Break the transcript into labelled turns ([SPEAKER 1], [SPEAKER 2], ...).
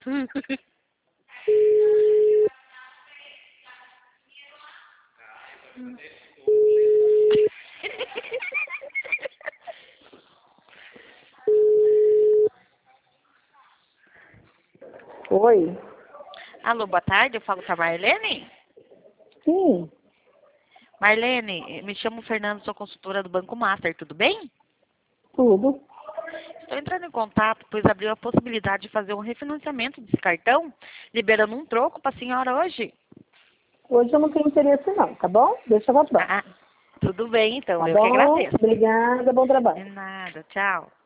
[SPEAKER 1] Oi.
[SPEAKER 2] Alô, boa tarde, eu falo com a Marlene?
[SPEAKER 1] Sim,
[SPEAKER 2] Marlene, me chamo Fernando, sou consultora do Banco Master, tudo bem?
[SPEAKER 1] tudo.
[SPEAKER 2] Estou entrando em contato, pois abriu a possibilidade de fazer um refinanciamento desse cartão, liberando um troco para a senhora hoje.
[SPEAKER 1] Hoje eu não tenho interesse não, tá bom? Deixa pra próxima.
[SPEAKER 2] Ah, tudo bem então,
[SPEAKER 1] Tá
[SPEAKER 2] eu que
[SPEAKER 1] bom?
[SPEAKER 2] agradeço.
[SPEAKER 1] Obrigada, bom trabalho.
[SPEAKER 2] De nada, tchau.